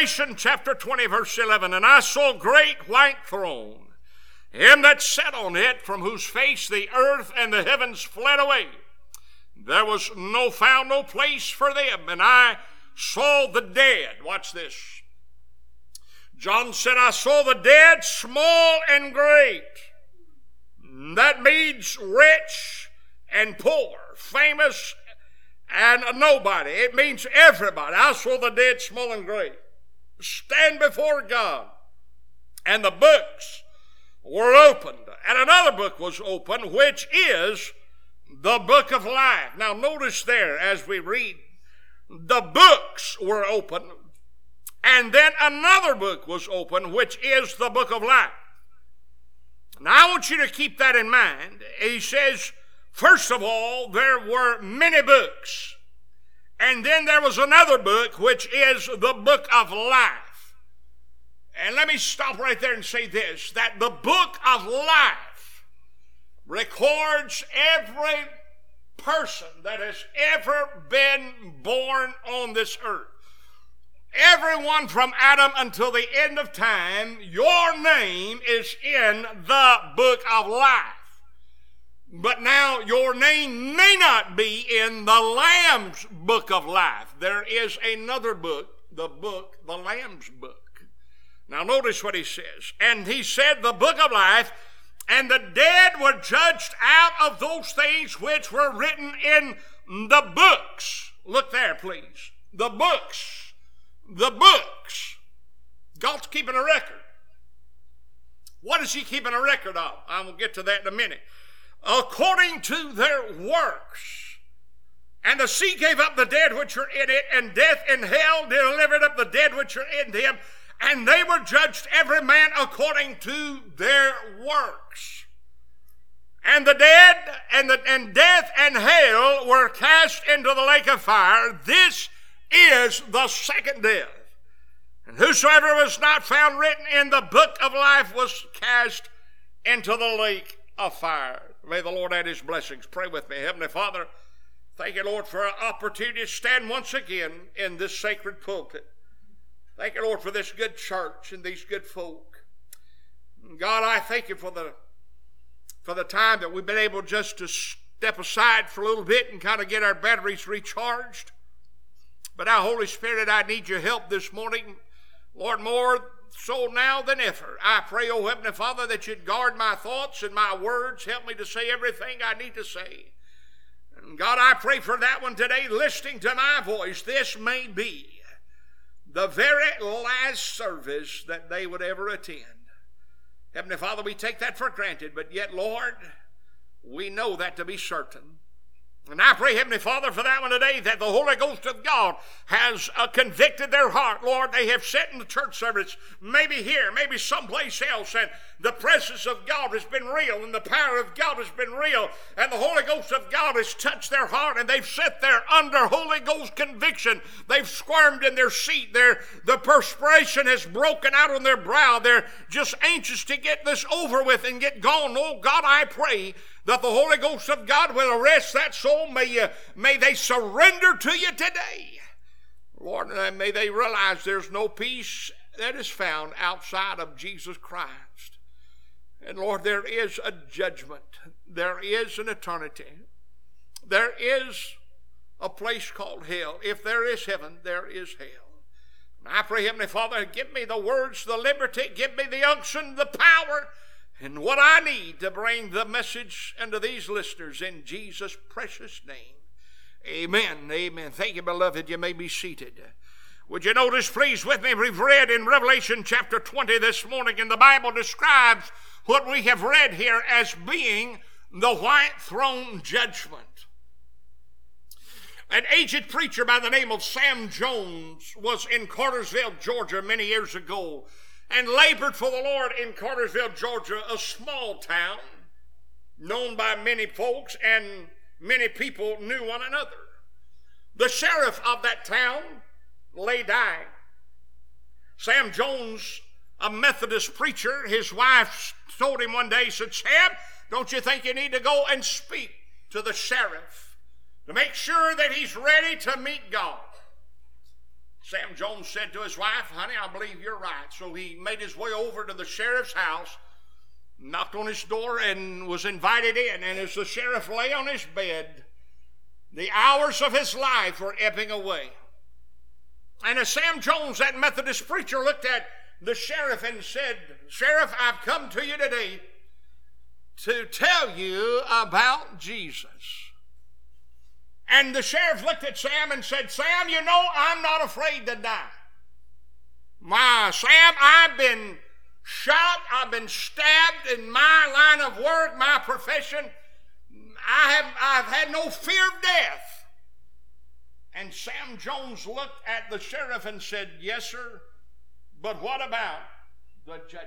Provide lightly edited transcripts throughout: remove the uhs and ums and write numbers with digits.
Revelation chapter 20, verse 11, and I saw a great white throne, him that sat on it, from whose face the earth and the heavens fled away. There was found no place for them, and I saw the dead. Watch this. John said, I saw the dead, small and great. That means rich and poor, famous and a nobody. It means everybody. I saw the dead, small and great, stand before God. And the books were opened. And another book was opened, which is the book of life. Now notice there as we read, the books were opened. And then another book was opened, which is the book of life. Now I want you to keep that in mind. He says, first of all, there were many books. And then there was another book, which is the book of life. And let me stop right there and say this, that the book of life records every person that has ever been born on this earth. Everyone from Adam until the end of time, your name is in the book of life. But now your name may not be in the Lamb's book of life. There is another book, the Lamb's book. Now notice what he says. And he said, the book of life, and the dead were judged out of those things which were written in the books. Look there, please. The books. The books. God's keeping a record. What is he keeping a record of? I will get to that in a minute. According to their works. And the sea gave up the dead which were in it, and death and hell delivered up the dead which are in them, and they were judged every man according to their works. And the dead and death and hell were cast into the lake of fire. This is the second death. And whosoever was not found written in the book of life was cast into the lake of fire. May the Lord add his blessings. Pray with me. Heavenly Father, thank you, Lord, for an opportunity to stand once again in this sacred pulpit. Thank you, Lord, for this good church and these good folk. God, I thank you for the time that we've been able just to step aside for a little bit and kind of get our batteries recharged. But now, Holy Spirit, I need your help this morning, Lord, more so now than ever. I pray, oh Heavenly Father, that you'd guard my thoughts and my words. Help me to say everything I need to say. And God, I pray for that one today, listening to my voice. This may be the very last service that they would ever attend. Heavenly Father, we take that for granted, but yet, Lord, we know that to be certain. And I pray, Heavenly Father, for that one today, that the Holy Ghost of God has convicted their heart. Lord, they have sat in the church service, maybe here, maybe someplace else, and the presence of God has been real, and the power of God has been real, and the Holy Ghost of God has touched their heart, and they've sat there under Holy Ghost conviction. They've squirmed in their seat. The perspiration has broken out on their brow. They're just anxious to get this over with and get gone. Oh, God, I pray that the Holy Ghost of God will arrest that soul. May they surrender to you today. Lord, may they realize there's no peace that is found outside of Jesus Christ. And Lord, there is a judgment. There is an eternity. There is a place called hell. If there is heaven, there is hell. And I pray, Heavenly Father, give me the words, the liberty, give me the unction, the power, and what I need to bring the message unto these listeners in Jesus' precious name. Amen. Amen. Thank you, beloved. You may be seated. Would you notice, please, with me, we've read in Revelation chapter 20 this morning, and the Bible describes what we have read here as being the white throne judgment. An aged preacher by the name of Sam Jones was in Cartersville, Georgia, many years ago, and labored for the Lord in Cartersville, Georgia, a small town known by many folks, and many people knew one another. The sheriff of that town lay dying. Sam Jones, a Methodist preacher, his wife told him one day, said, Sam, don't you think you need to go and speak to the sheriff to make sure that he's ready to meet God? Sam Jones said to his wife, honey, I believe you're right. So he made his way over to the sheriff's house, knocked on his door, and was invited in. And as the sheriff lay on his bed, the hours of his life were ebbing away. And as Sam Jones, that Methodist preacher, looked at the sheriff and said, Sheriff, I've come to you today to tell you about Jesus. And the sheriff looked at Sam and said, Sam, you know, I'm not afraid to die. Sam, I've been shot, I've been stabbed in my line of work, my profession. I've had no fear of death. And Sam Jones looked at the sheriff and said, yes, sir, but what about the judgment?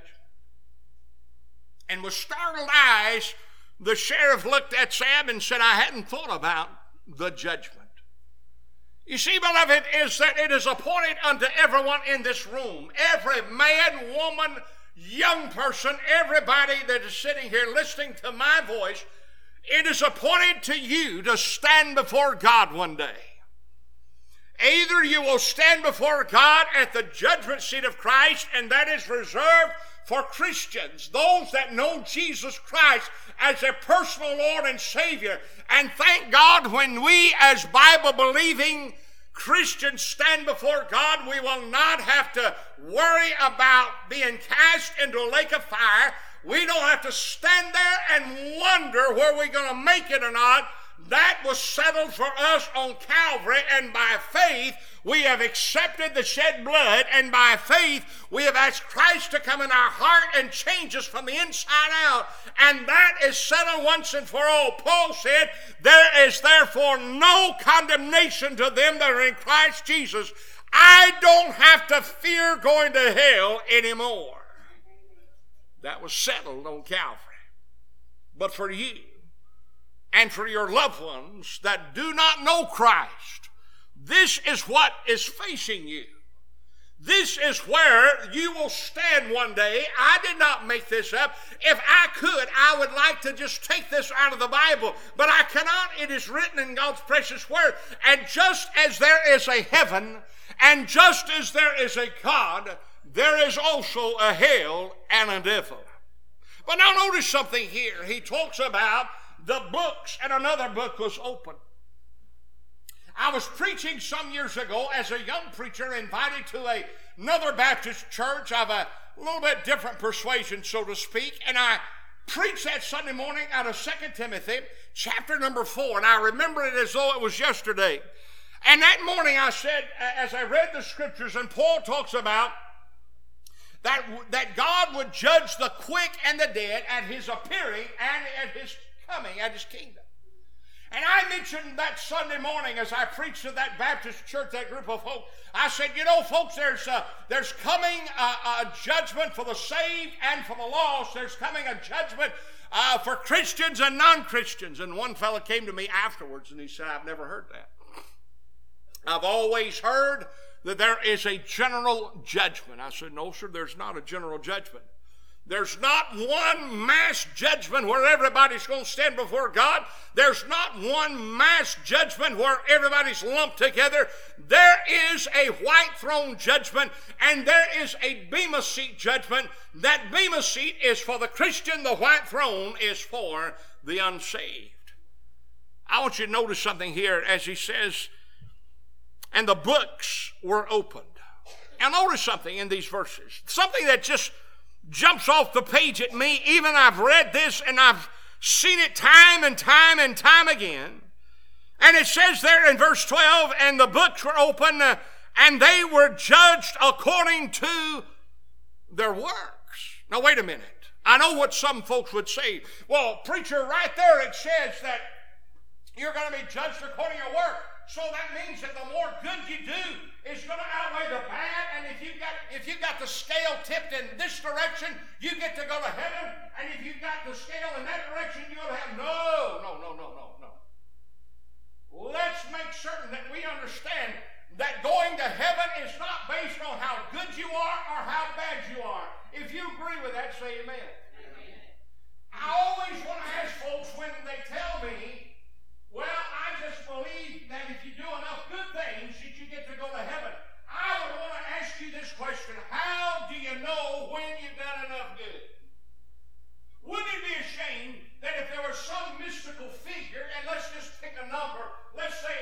And with startled eyes, the sheriff looked at Sam and said, I hadn't thought about the judgment. You see, beloved, is that it is appointed unto everyone in this room, every man, woman, young person, everybody that is sitting here listening to my voice, it is appointed to you to stand before God one day. Either you will stand before God at the judgment seat of Christ, and that is reserved for Christians, those that know Jesus Christ as their personal Lord and Savior. And thank God, when we as Bible-believing Christians stand before God, we will not have to worry about being cast into a lake of fire. We don't have to stand there and wonder whether we're going to make it or not. That was settled for us on Calvary, and by faith we have accepted the shed blood, and by faith we have asked Christ to come in our heart and change us from the inside out, and that is settled once and for all. Paul said, there is therefore no condemnation to them that are in Christ Jesus. I don't have to fear going to hell anymore. That was settled on Calvary. But for you and for your loved ones that do not know Christ, this is what is facing you. This is where you will stand one day. I did not make this up. If I could, I would like to just take this out of the Bible, but I cannot. It is written in God's precious word. And just as there is a heaven, and just as there is a God, there is also a hell and a devil. But now notice something here. He talks about the books, and another book was opened. I was preaching some years ago as a young preacher, invited to another Baptist church of a little bit different persuasion, so to speak, and I preached that Sunday morning out of 2 Timothy chapter number 4, and I remember it as though it was yesterday. And that morning I said, as I read the scriptures, and Paul talks about that God would judge the quick and the dead at his appearing and at his coming, at his kingdom. And I mentioned that Sunday morning as I preached to that Baptist church, that group of folks, I said, you know, folks, there's coming a judgment for the saved and for the lost. There's coming a judgment for Christians and non-Christians. And one fellow came to me afterwards and he said, I've never heard that. I've always heard that there is a general judgment. I said, no, sir, there's not a general judgment. There's not one mass judgment where everybody's going to stand before God. There's not one mass judgment where everybody's lumped together. There is a white throne judgment, and there is a bema seat judgment. That bema seat is for the Christian. The white throne is for the unsaved. I want you to notice something here as he says, and the books were opened. Now notice something in these verses. Something that just jumps off the page at me. Even I've read this and I've seen it time and time and time again. And it says there in verse 12, and the books were open and they were judged according to their works. Now wait a minute. I know what some folks would say. Well, preacher, right there it says that you're going to be judged according to your work. So that means that the more good you do is going to outweigh the bad. And if you've got the scale tipped in this direction, you get to go to heaven. And if you've got the scale in that direction, you go to heaven. No. Let's make certain that we understand that going to heaven is not based on how good you are or how bad you are. If you agree with that, say amen. Amen. I always want to ask folks when they tell me, well, I just believe that if you do enough good things that you get to go to heaven. I this question: how do you know when you've done enough good? Wouldn't it be a shame that if there was some mystical figure, and let's just pick a number, let's say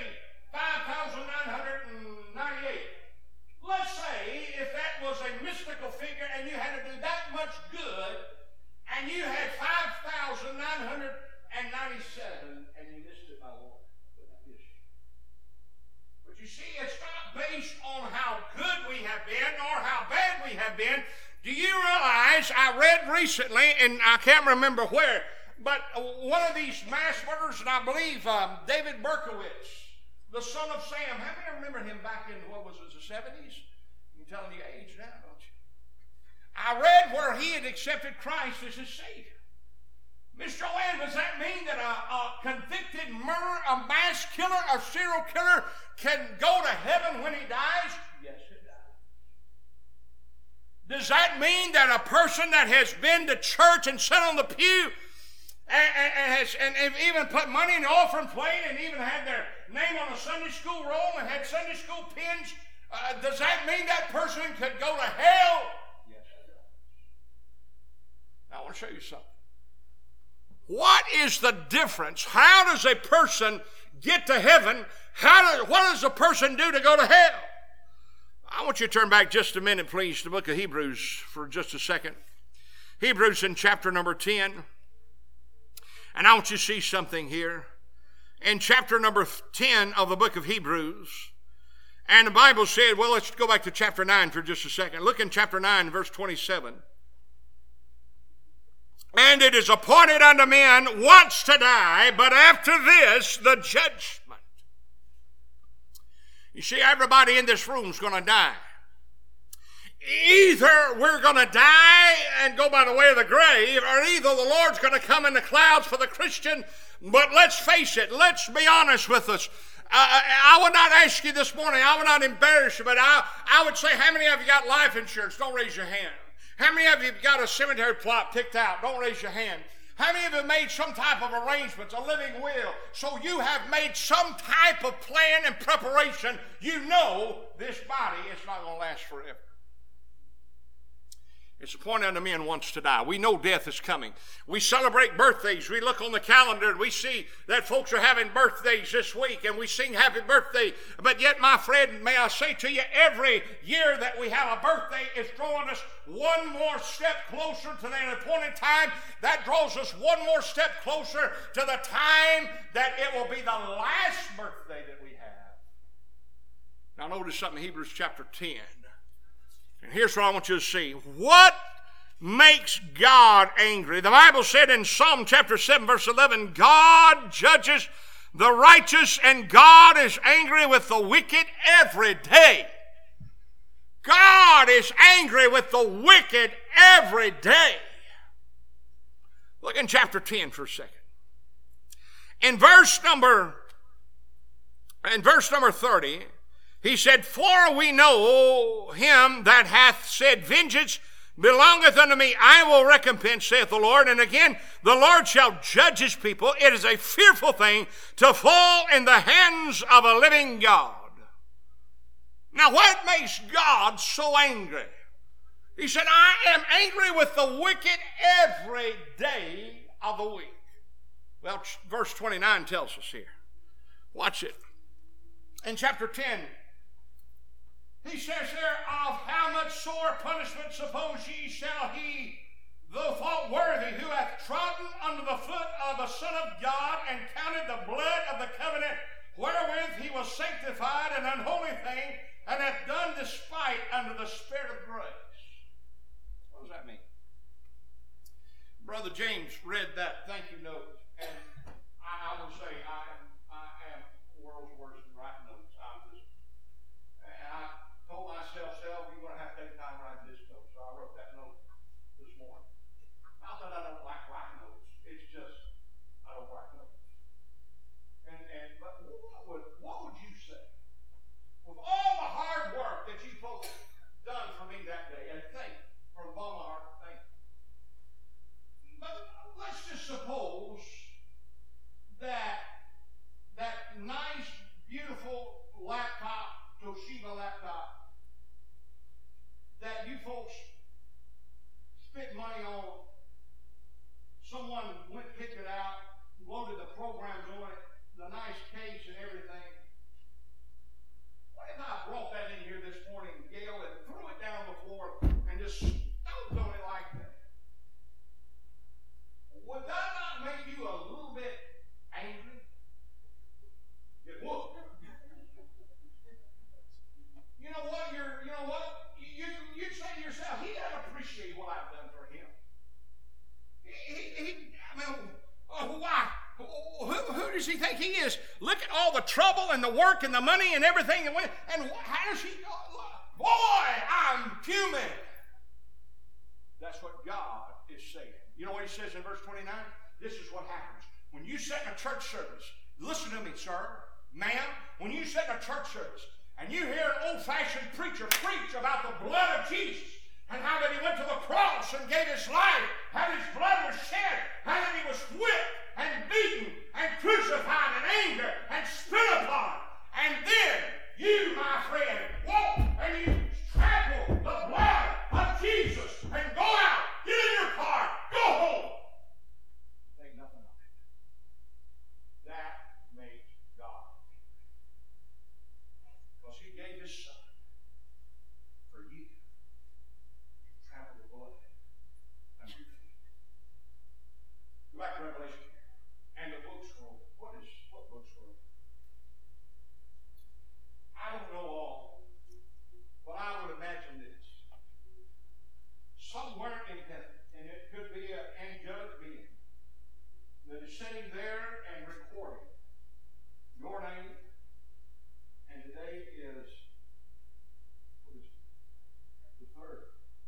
5,998. Let's say if that was a mystical figure and you had to do that much good, and you had 5,997, and you missed it by one. But you see, it's not based on how good we have been or how bad we have been. Do you realize, I read recently, and I can't remember where, but one of these mass murderers, and I believe David Berkowitz, the son of Sam, how many remember him back in, what was it, the 70s? I'm telling you age now, don't you? I read where he had accepted Christ as his Savior. Miss Joanne, does that mean that a convicted murderer, a mass killer, a serial killer can go to heaven when he dies? Yes, it does. Does that mean that a person that has been to church and sat on the pew and even put money in the offering plate and even had their name on a Sunday school roll and had Sunday school pins, does that mean that person could go to hell? Yes, it does. Now, I want to show you something. What is the difference? How does a person get to heaven? What does a person do to go to hell? I want you to turn back just a minute, please, to the book of Hebrews for just a second. Hebrews in chapter number 10. And I want you to see something here. In chapter number 10 of the book of Hebrews, and the Bible said, well, let's go back to chapter 9 for just a second. Look in chapter 9, verse 27. And it is appointed unto men once to die, but after this, the judgment. You see, everybody in this room is going to die. Either we're going to die and go by the way of the grave, or either the Lord's going to come in the clouds for the Christian. But let's face it, let's be honest with us. I would not ask you this morning, I would not embarrass you, but I would say, how many of you got life insurance? Don't raise your hand. How many of you have got a cemetery plot picked out? Don't raise your hand. How many of you have made some type of arrangements, a living will? So you have made some type of plan and preparation. You know this body is not going to last forever. It's appointed unto men once to die. We know death is coming. We celebrate birthdays. We look on the calendar and we see that folks are having birthdays this week and we sing happy birthday. But yet, my friend, may I say to you, every year that we have a birthday is drawing us one more step closer to that appointed time. That draws us one more step closer to the time that it will be the last birthday that we have. Now notice something in Hebrews chapter 10. And here's what I want you to see. What makes God angry? The Bible said in Psalm chapter 7, verse 11, God judges the righteous and God is angry with the wicked every day. God is angry with the wicked every day. Look in chapter 10 for a second. In verse number 30, he said, for we know him that hath said, vengeance belongeth unto me, I will recompense, saith the Lord. And again, the Lord shall judge his people. It is a fearful thing to fall in the hands of a living God. Now, what makes God so angry? He said, I am angry with the wicked every day of the week. Well, verse 29 tells us here. Watch it. In chapter 10, he says there, of how much sore punishment suppose ye shall he, though thought worthy, who hath trodden under the foot of the Son of God, and counted the blood of the covenant, wherewith he was sanctified, an unholy thing, and hath done despite unto the Spirit of grace. What does that mean? Brother James read that thank you note, and I will say I am the world's worst in writing notes. I told myself, you're going to have to take time writing this note. So I wrote that note this morning. Not that I don't like writing notes. It's just I don't write notes. But what would you say? With all the hard work that you folks done for me that day, and thank you from the bottom of my heart, thank you. But let's just suppose that nice, beautiful laptop, Toshiba laptop, folks spent money on, someone went and picked it out, loaded the programs on it, the nice case and everything. What if I brought that in here this morning, Gail, and threw it down on the floor and just stomped on it like that? Would that not make you a little bit angry? It would. You know what? You'd say to yourself, he doesn't appreciate what I've done for him. Why? Who does he think he is? Look at all the trouble and the work and the money and everything. And how does he? Boy, I'm human. That's what God is saying. You know what he says in verse 29? This is what happens. When you sit in a church service, listen to me, sir, ma'am, when you sit in a church service and you hear an old-fashioned preacher preach about the blood of Jesus and how that he went to the cross and gave his life, how his blood was shed, how that he was whipped and beaten and crucified and angered and spit upon, and then you, my friend, walk and you trample the blood of Jesus and go out, get in your car, go home. Think nothing of it. That makes God angry. Because he gave his son for you. You trample the blood under your feet. Go back to Revelation and the book scroll. What book scroll? I don't know all, but I would imagine this. Somewhere in heaven, and it could be an angelic being that is sitting there and recording your name, and today is, what is it? The 3rd.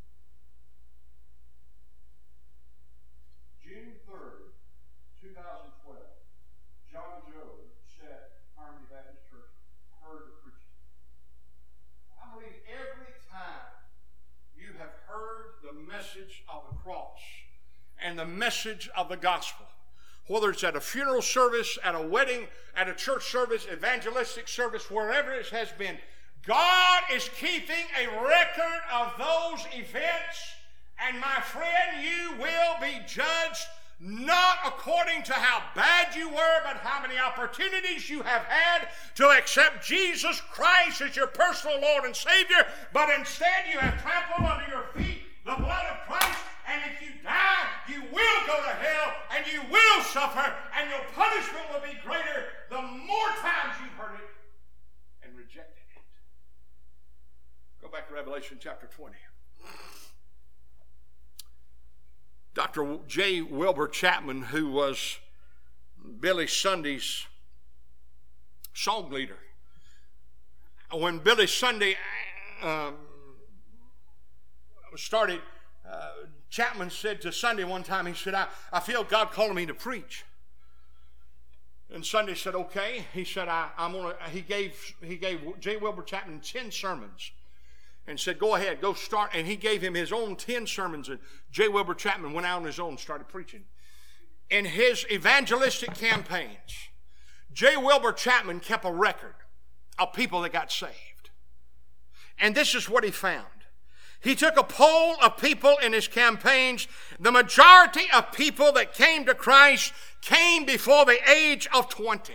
June 3rd, 2012, John Joe said, Harmony Baptist Church, heard the preaching. I believe every time you have heard the message of the cross and the message of the gospel, whether it's at a funeral service, at a wedding, at a church service, evangelistic service, wherever it has been, God is keeping a record of those events, and my friend, you will be judged not according to how bad you were, but how many opportunities you have had to accept Jesus Christ as your personal Lord and Savior, but instead you have trampled under your feet the blood of Christ, and if you die, you will go to hell, and you will suffer, and your punishment will be greater the more times you've heard it and rejected it. Go back to Revelation chapter 20. Dr. J. Wilbur Chapman, who was Billy Sunday's song leader, when Billy Sunday started, Chapman said to Sunday one time, he said, I feel God calling me to preach. And Sunday said, okay. He said, he gave J. Wilbur Chapman 10 sermons and said, go ahead, go start. And he gave him his own 10 sermons. And J. Wilbur Chapman went out on his own and started preaching. In his evangelistic campaigns, J. Wilbur Chapman kept a record of people that got saved. And this is what he found. He took a poll of people in his campaigns. The majority of people that came to Christ came before the age of 20.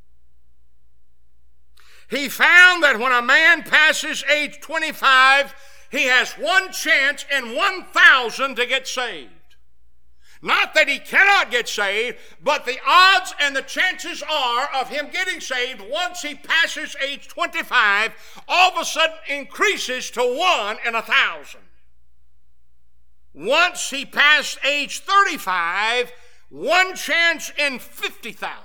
He found that when a man passes age 25, he has one chance in 1,000 to get saved. Not that he cannot get saved, but the odds and the chances are of him getting saved once he passes age 25 all of a sudden increases to 1 in 1,000. Once he passed age 35, one chance in 50,000.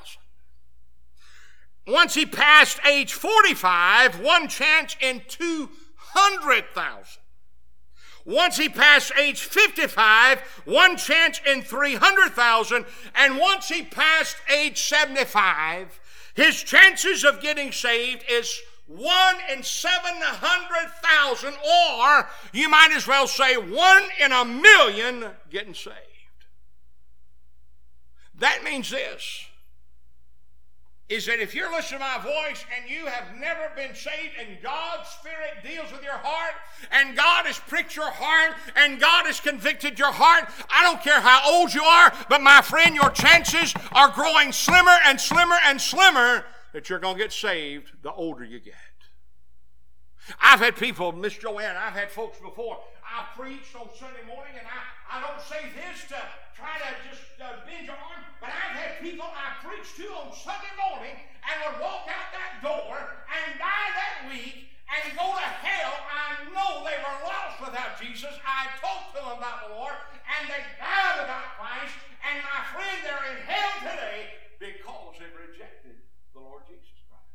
Once he passed age 45, one chance in 200,000. Once he passed age 55, one chance in 300,000. And once he passed age 75, his chances of getting saved is 1 in 700,000, or you might as well say 1 in 1,000,000 getting saved. That means this. is that if you're listening to my voice and you have never been saved and God's Spirit deals with your heart and God has pricked your heart and God has convicted your heart, I don't care how old you are, but my friend, your chances are growing slimmer and slimmer and slimmer that you're going to get saved the older you get. I've had people, Miss Joanne, I've had folks before, I preached on Sunday morning, and I don't say this to try to just bend your arm, but I've had people I preached to on Sunday morning and would walk out that door and die that week and go to hell. I know they were lost without Jesus. I talked to them about the Lord, and they died without Christ, and my friend, they're in hell today because they rejected the Lord Jesus Christ.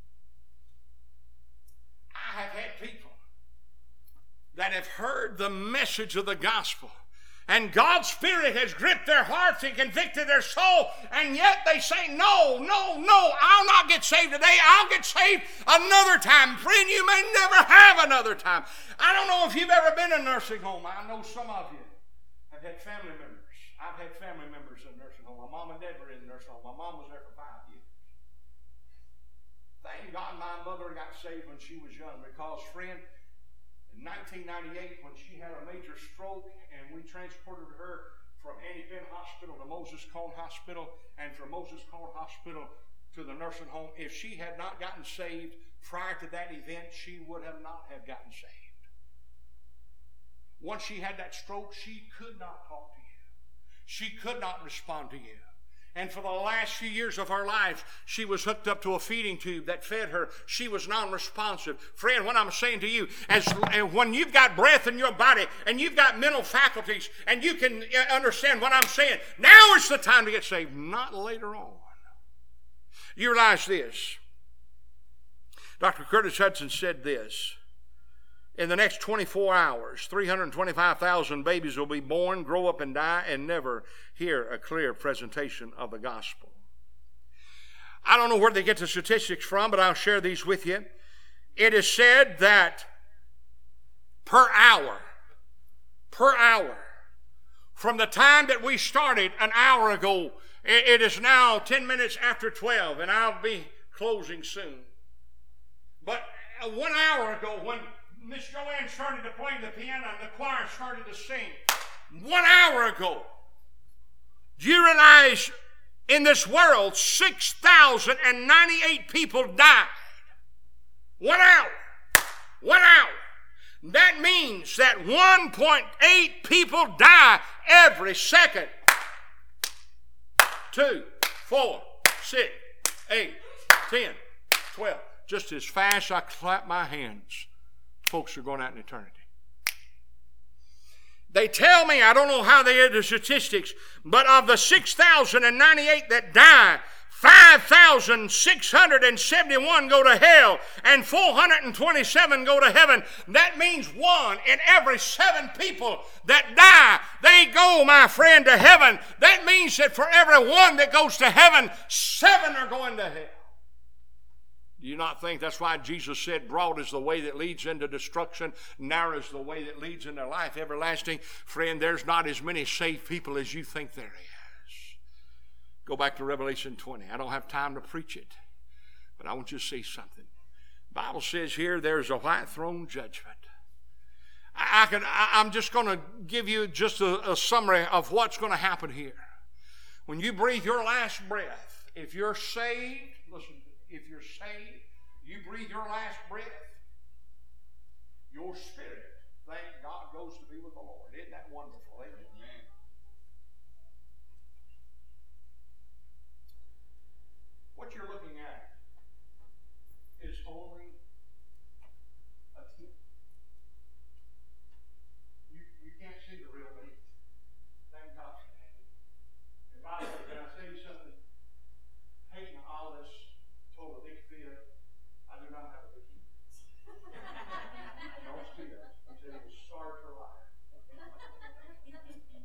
I have had people that have heard the message of the gospel, and God's Spirit has gripped their hearts and convicted their soul, and yet they say, no, I'll not get saved today. I'll get saved another time. Friend, you may never have another time. I don't know if you've ever been in a nursing home. I know some of you have had family members. I've had family members in a nursing home. My mom and dad were in the nursing home. My mom was there for 5 years. Thank God my mother got saved when she was young, because, friend, in 1998, when she had a major stroke and we transported her from Annie Finn Hospital to Moses Cone Hospital, and from Moses Cone Hospital to the nursing home, if she had not gotten saved prior to that event, she would have not have gotten saved. Once she had that stroke, she could not talk to you. She could not respond to you. And for the last few years of her life, she was hooked up to a feeding tube that fed her. She was non-responsive. Friend, what I'm saying to you, when you've got breath in your body and you've got mental faculties and you can understand what I'm saying, now is the time to get saved, not later on. You realize this. Dr. Curtis Hudson said this. In the next 24 hours, 325,000 babies will be born, grow up, and die, and never hear a clear presentation of the gospel. I don't know where they get the statistics from, but I'll share these with you. It is said that per hour, from the time that we started an hour ago, it is now 10 minutes after 12, and I'll be closing soon. But 1 hour ago, when Miss Joanne started to play the piano and the choir started to sing, 1 hour ago, do you realize in this world 6,098 people died? 1 hour. 1 hour. That means that 1.8 people die every second. 2, 4, 6, 8, 10, 12. Just as fast as I clap my hands, folks are going out in eternity. They tell me, I don't know how they get the statistics, but of the 6,098 that die, 5,671 go to hell and 427 go to heaven. That means 1 in every 7 people that die, they go, my friend, to heaven. That means that for every 1 that goes to heaven, 7 are going to hell. Do you not think that's why Jesus said, broad is the way that leads into destruction, narrow is the way that leads into life everlasting? Friend, there's not as many saved people as you think there is. Go back to Revelation 20. I don't have time to preach it, but I want you to see something. The Bible says here there's a white throne judgment. I'm just going to give you just a summary of what's going to happen here. When you breathe your last breath, if you're saved, listen, if you're saved, you breathe your last breath, your spirit, thank God, goes to be with the Lord. Isn't that wonderful? Amen. What you're looking at is only a tip. You can't see the real me. Thank God for that. And by the way, can I say something? Peyton Hollis told a big fear, I do not have a bikini. Don't see that. He said he was sorry for life.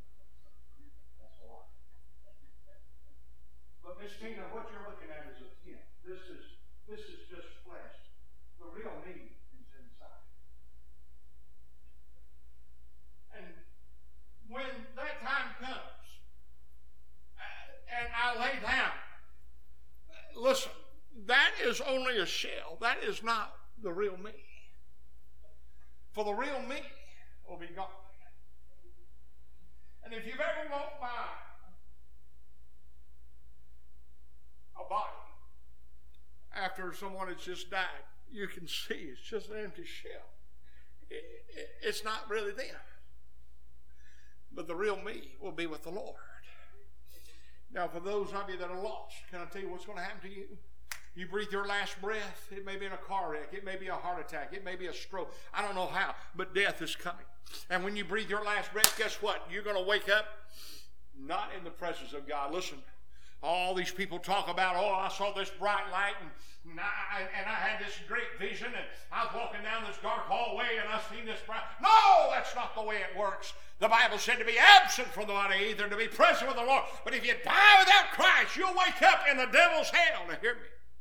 is only a shell. That is not the real me. For the real me will be gone. And if you've ever walked by a body after someone has just died, you can see it's just an empty shell. It's not really them. But the real me will be with the Lord. Now, for those of you that are lost, can I tell you what's going to happen to you? You breathe your last breath. It may be in a car wreck. It may be a heart attack. It may be a stroke. I don't know how, but death is coming. And when you breathe your last breath, guess what? You're going to wake up not in the presence of God. Listen, all these people talk about, oh, I saw this bright light and I had this great vision and I was walking down this dark hallway and I seen this bright. No, that's not the way it works. The Bible said to be absent from the body, either to be present with the Lord. But if you die without Christ, you'll wake up in the devil's hell. Now hear me.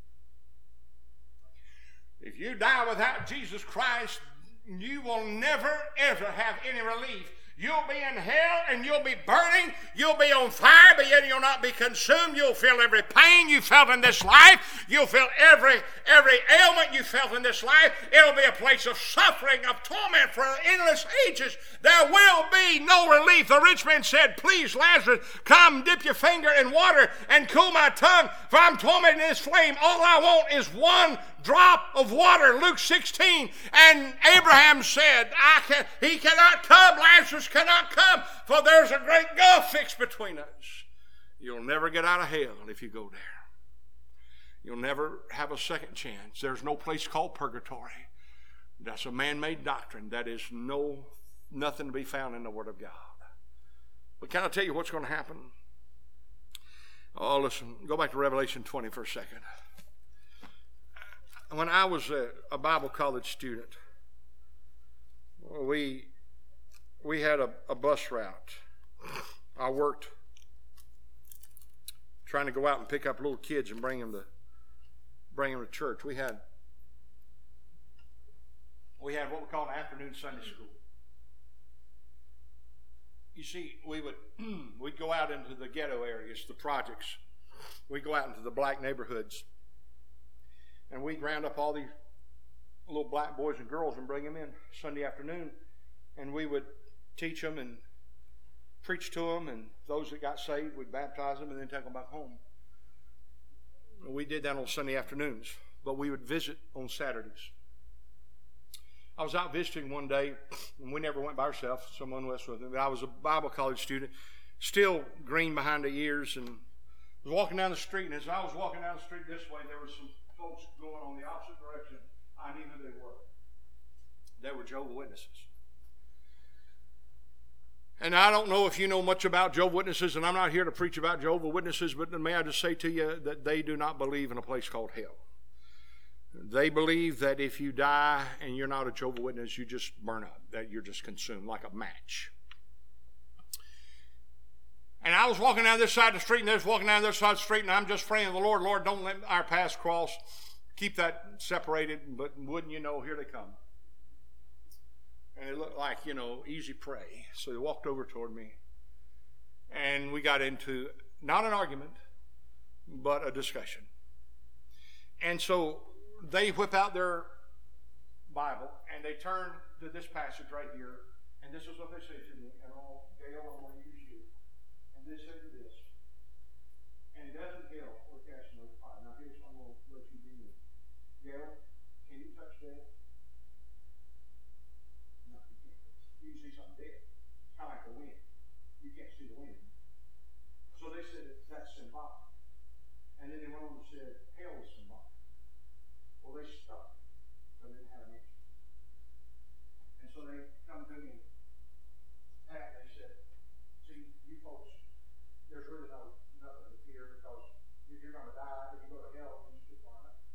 If you die without Jesus Christ, you will never, ever have any relief. You'll be in hell and you'll be burning. You'll be on fire, but yet you'll not be consumed. You'll feel every pain you felt in this life. You'll feel every ailment you felt in this life. It'll be a place of suffering, of torment for endless ages. There will be no relief. The rich man said, please, Lazarus, come dip your finger in water and cool my tongue, for I'm tormented in this flame. All I want is one drop of water. Luke 16. And Abraham said, he cannot come, Lazarus cannot come, for there's a great gulf fixed between us. You'll never get out of hell if you go there. You'll never have a second chance. There's no place called purgatory. That's a man-made doctrine. That is nothing to be found in the Word of God. But can I tell you what's going to happen? Oh, listen, go back to Revelation 20 for a second. When I was a Bible college student, we had a bus route. I worked trying to go out and pick up little kids and bring them to church. We had what we call an afternoon Sunday school. You see, we'd go out into the ghetto areas, the projects. We'd go out into the black neighborhoods. And we'd round up all these little black boys and girls and bring them in Sunday afternoon. And we would teach them and preach to them. And those that got saved, we'd baptize them and then take them back home. And we did that on Sunday afternoons. But we would visit on Saturdays. I was out visiting one day, and we never went by ourselves. Someone was with me. But I was a Bible college student, still green behind the ears, and was walking down the street. And as I was walking down the street this way, there was some folks going on the opposite direction. I knew who they were. They were Jehovah's Witnesses. And I don't know if you know much about Jehovah's Witnesses, and I'm not here to preach about Jehovah's Witnesses, but may I just say to you that they do not believe in a place called hell. They believe that if you die and you're not a Jehovah's Witness, you just burn up, that you're just consumed like a match. And I was walking down this side of the street, and they was walking down this side of the street, and I'm just praying to the Lord, Lord, don't let our paths cross. Keep that separated, but wouldn't you know, here they come. And it looked like, easy prey. So they walked over toward me, and we got into, not an argument, but a discussion. And so they whip out their Bible, and they turn to this passage right here, and this is what they say to me, and Gail, I'm going to use you. And they said to this, and death and hell were cast into the fire. Now here's what I'm going to let you do. Gail, can you touch death? No, you can't. You can see something dead. It's kind of like the wind. You can't see the wind. So they said that's symbolic. And then they went on and said hell is symbolic. Well, they stopped. So they didn't have an answer. And so they come to me and they said, see, you folks, there's really nothing to fear, because if you're going to die, if you go to hell, you just burn up.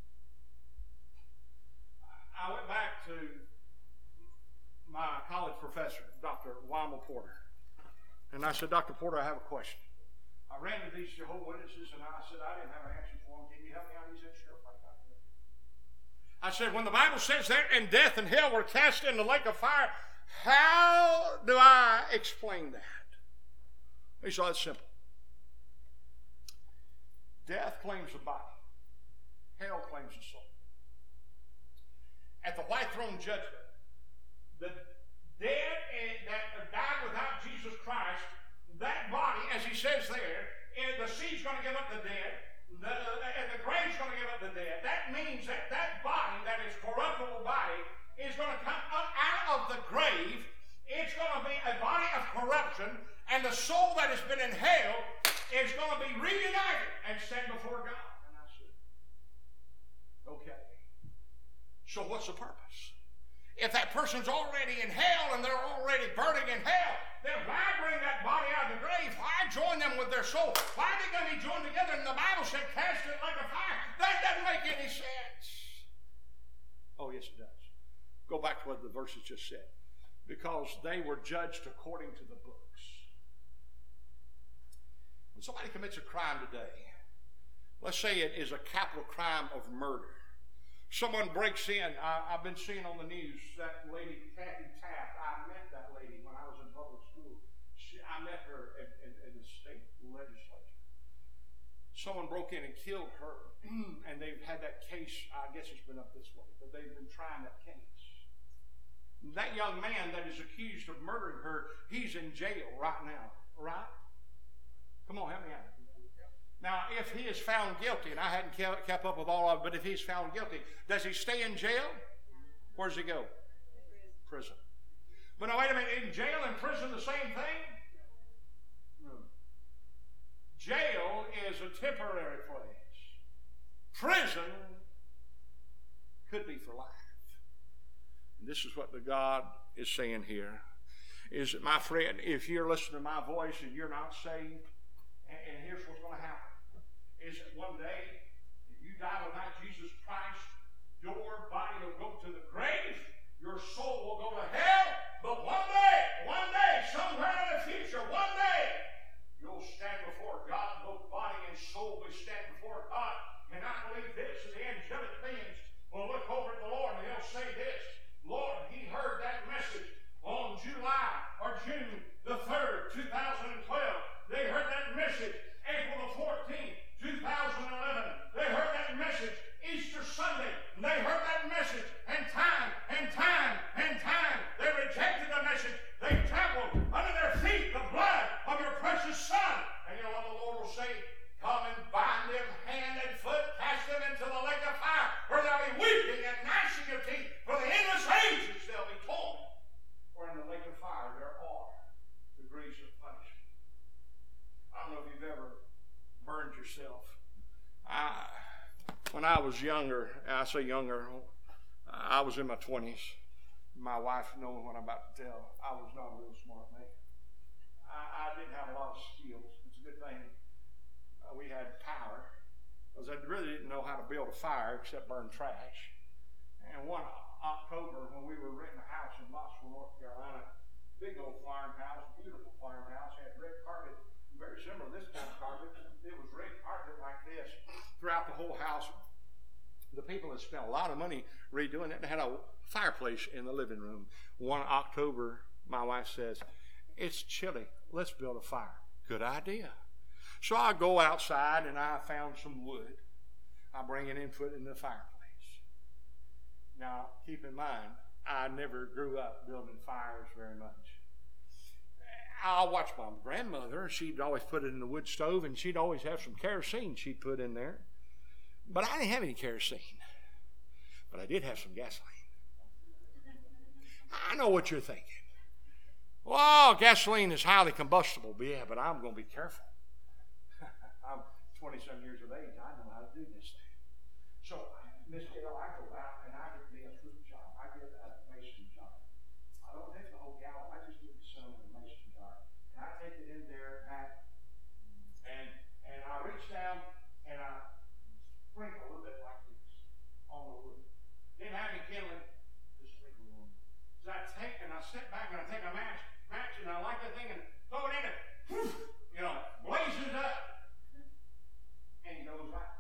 I went back to my college professor, Dr. Wymal Porter. And I said, Dr. Porter, I have a question. I ran to these Jehovah's Witnesses, and I said, I didn't have an answer for them. Can you help me out? He said, sure. I said, when the Bible says there, and death and hell were cast in the lake of fire, how do I explain that? He said, it's simple. Death claims the body. hell claims the soul. At the white throne judgment, the dead that died without Jesus Christ, that body, as he says there, the sea's going to give up the dead, and the grave's going to give up the dead. That means that that body, that is corruptible body, is going to come up out of the grave. It's going to be a body of corruption, and the soul that has been in hell is going to be reunited and stand before God. And I said, okay. So what's the purpose? If that person's already in hell and they're already burning in hell, then why bring that body out of the grave? Why join them with their soul? Why are they going to be joined together? And the Bible said, cast it like a fire. That doesn't make any sense. Oh, yes, it does. Go back to what the verses just said. Because they were judged according to the books. When somebody commits a crime today, let's say it is a capital crime of murder. Someone breaks in. I've been seeing on the news that lady, Kathy Taft. I met that lady when I was in public school. I met her in the state legislature. Someone broke in and killed her. And they've had that case, I guess it's been up this way, but they've been trying that case. That young man that is accused of murdering her, he's in jail right now, right? Come on, help me out. Now, if he is found guilty, and I hadn't kept up with all of it, but if he's found guilty, does he stay in jail? Where does he go? Prison. But now, wait a minute, in jail and prison the same thing? No. Jail is a temporary place. Prison could be for life. And this is what the God is saying here. Is that, my friend, if you're listening to my voice and you're not saved, and here's what's going to happen. Is that one day, if you die without Jesus Christ, your body will go to the grave, your soul will go to hell, but one day, somewhere in the future, one day, you'll stand before God, both body and soul will stand before God. And I believe this, and the angelic beings will look over at the Lord and they'll say this, Lord, he heard that message on July or June the 3rd, 2012. They heard that message April the 14th, 2011. They heard that message Easter Sunday. And they heard that message, and time they rejected the message. They trampled under their feet the blood of your precious Son. And you know what the Lord will say? Come and bind them hand and foot, cast them into the lake of fire, where there'll be weeping and gnashing of teeth. For the endless ages they'll be torn. For in the lake of fire there are degrees of punishment. I don't know if you've ever burned yourself. When I was younger, I say younger, I was in my 20s. My wife knowing what I'm about to tell, I was not a real smart man. I didn't have a lot of skills. It's a good thing we had power, because I really didn't know how to build a fire except burn trash. And one October, when we were renting a house in Mossville, North Carolina, big old farmhouse, beautiful farmhouse, had red carpet, very similar to this kind of carpet. It was red carpet like this throughout the whole house. The people had spent a lot of money redoing it and had a fireplace in the living room. One October, my wife says, it's chilly. Let's build a fire. Good idea. So I go outside and I found some wood. I bring it in, put it in the fireplace. Now, keep in mind, I never grew up building fires very much. I watched my grandmother. She'd always put it in the wood stove, and she'd always have some kerosene she'd put in there. But I didn't have any kerosene. But I did have some gasoline. I know what you're thinking. Well, gasoline is highly combustible. But yeah, but I'm going to be careful. I'm 27 years of age. I know how to do this thing. So, Miss Gail, I go out and I get me a fruit jar. I get a mason jar. I don't take the whole gallon. I just get some in the mason jar. And I take it in there and I reach down and I sprinkle a little bit like this on the wood. Didn't have any kindling, just sprinkle on. So I take and I step back and I take a match and I light the thing and throw it in it. You know, blazes up. And he goes out.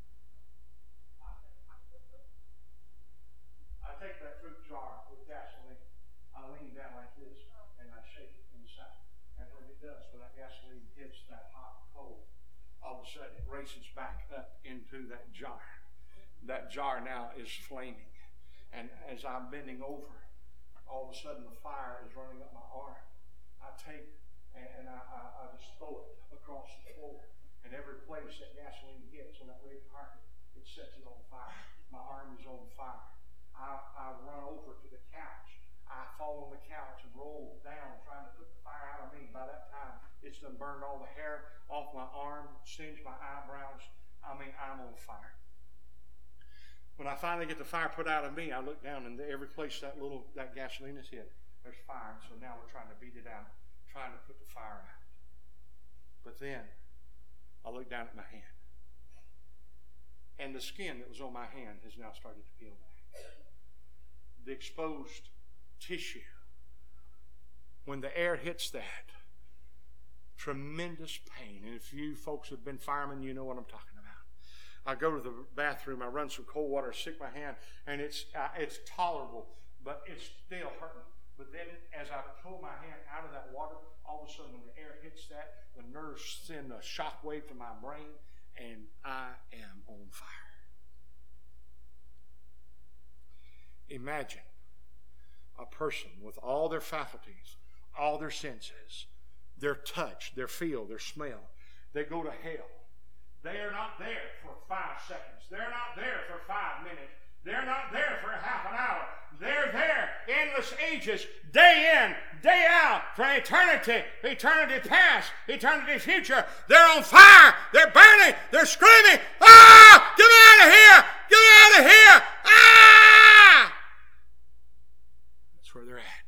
I take that fruit jar with gasoline. I lean down like this and I shake it inside. And when it does, when that gasoline hits that hot coal, all of a sudden it races back up into that jar. that jar now is flaming. And as I'm bending over, all of a sudden the fire is running up my arm. I take and I just throw it across the floor. And every place that gasoline hits on that red carpet, it sets it on fire. My arm is on fire. I run over to the couch. I fall on the couch and roll down trying to put the fire out of me. By that time, it's done burned all the hair off my arm, singed my eyebrows. I mean, I'm on fire. When I finally get the fire put out of me, I look down and every place that gasoline is hit, there's fire. And so now we're trying to beat it out, trying to put the fire out. But then I look down at my hand. And the skin that was on my hand has now started to peel back. The exposed tissue. When the air hits that, tremendous pain. And if you folks have been firemen, you know what I'm talking about. I go to the bathroom, I run some cold water, stick my hand, and it's tolerable, but it's still hurting. But then as I pull my hand out of that water, all of a sudden when the air hits that, the nerves send a shock wave to my brain, and I am on fire. Imagine a person with all their faculties, all their senses, their touch, their feel, their smell. They go to hell. They are not there for 5 seconds. They're not there for 5 minutes. They're not there for half an hour. They're there endless ages, day in, day out, for eternity, eternity past, eternity future. They're on fire. They're burning. They're screaming, "Ah! Get me out of here! Get me out of here! Ah!" That's where they're at.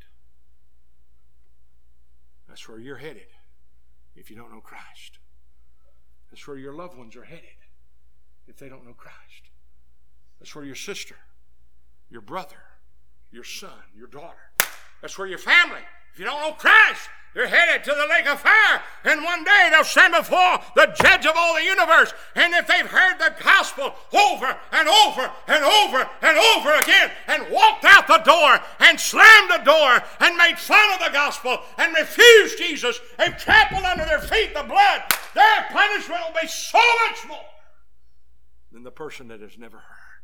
That's where you're headed if you don't know Christ. That's where your loved ones are headed if they don't know Christ. That's where your sister, your brother, your son, your daughter. That's where your family, if you don't know Christ, they're headed to the lake of fire. And one day they'll stand before the judge of all the universe. And if they've heard the gospel over and over and over and over again and walked out the door and slammed the door and made fun of the gospel and refused Jesus and trampled under their feet the blood, their punishment will be so much more than the person that has never heard.